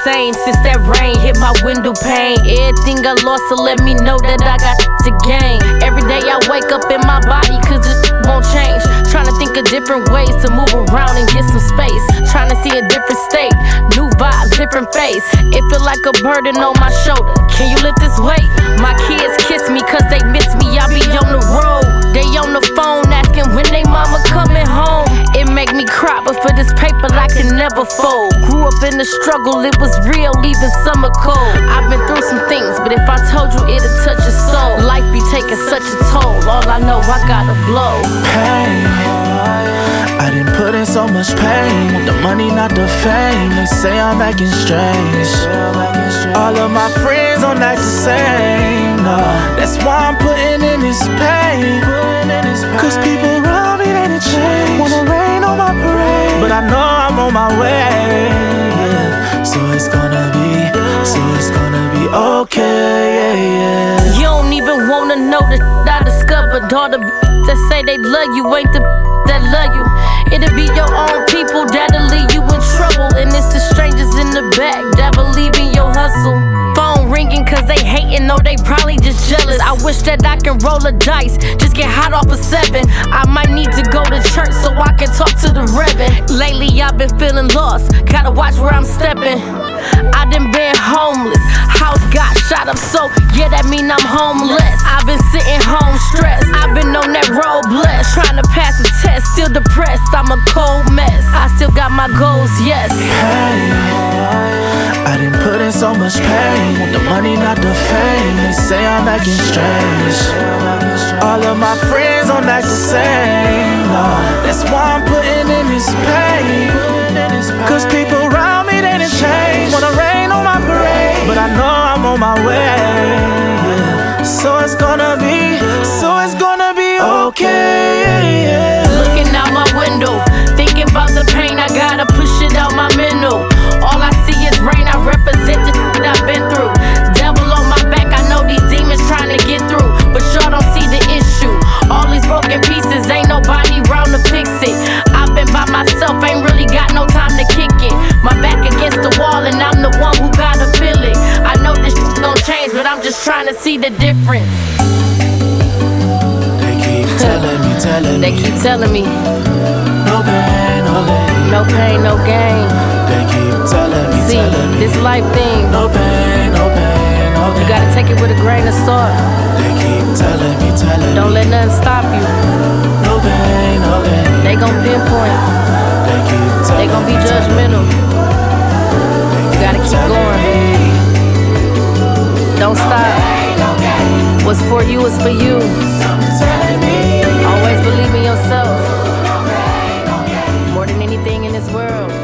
same since that rain hit my window pane. Everything I lost to let me know that I got to gain. Every day I wake up in my body cause it won't change. Trying to think of different ways to move around and get some space. Trying to see a different state, new vibes, different face. It feel like a burden on my shoulder. Can you lift this weight? My kids kiss me cause they miss me. I be on the road. They on the phone asking when they mama coming home. It make me cry, but for this paper I can never fold. Grew up in the struggle, it was real, even summer cold. I've been through some things, but if I told you it'd touch your soul. Life be taking such a toll, all I know I gotta blow. Pain, I done put in so much pain. Want the money, not the fame. They say I'm acting strange. All of my friends don't act the same, no. That's why I'm putting in this pain. Cause people around me, they done change. Wanna rain on my parade, but I know I'm on my way, yeah. So it's gonna be okay, yeah. You don't even wanna know the I discovered. All the that say they love you ain't the that love you. It'll be your own people that'll leave you in trouble. And it's the strangers in the back that believe in your hustle. Phone ringing cause they hating, no they probably just jealous. I wish that I can roll a dice, just get hot off a 7. I might need to go to church so I can talk to the reverend. Lately I've been feeling lost, gotta watch where I'm stepping. I done been homeless, house got shot up, so yeah, that mean I'm homeless. I've been sitting home stressed, I've been on that road blessed. Trying to pass a test, still depressed, I'm a cold mess. I still got my goals, yes. Hey, I done put in so much pain. Want the money, not the fame. They say I'm acting strange. All of my friends don't act the same, no. That's why I'm putting in this pain. Cause people around me, they done change. Wanna rain on my parade, but I know I'm on my way, yeah. So it's gonna be okay, yeah. Looking out my window, thinking about the pain, I gotta push it out my mental. All I see is rain, I represent the shit I've been through. Devil on my back, I know these demons trying to get through, but y'all don't see the issue. All these broken pieces, ain't nobody round to fix it. I've been by myself, ain't really got no time to kick it. My back against the wall and I'm the one who gotta feel it. I know this shit gon' change, but I'm just trying to see the difference. They keep telling me no pain, no gain. No pain, no gain. They keep telling me this life thing, no pain, no pain, no gain. you gotta take it with a grain of salt. They keep telling me don't let nothing stop you. No pain, no gain. They gon' pinpoint, they gon' be judgmental. You gotta keep going, don't stop. What's for you is for you. Always believe in yourself, more than anything in this world.